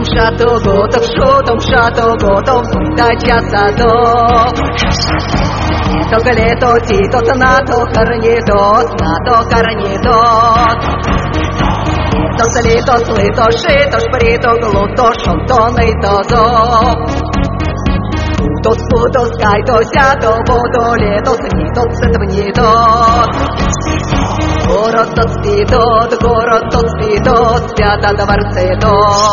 шато готов, шутом шато готов, да часато. То галето тито нато карнито, нато карнито. То слито слито шито шприто глуто шонтоны тозо. Тот путос кайто сято водо лето свито цветвнито. Город тот спитот, спят о дворце-то.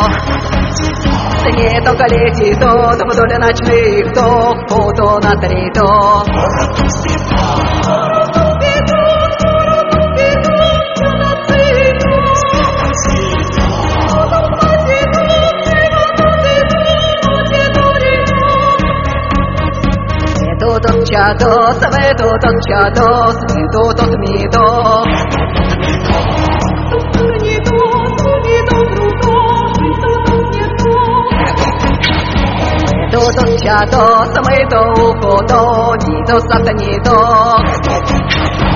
Не только летит-то, вдоль ночных-то, фото на три-то. Тот чадос, тот чадос, тот мидос. Тот чадос, мы то уходо, не то сатанито.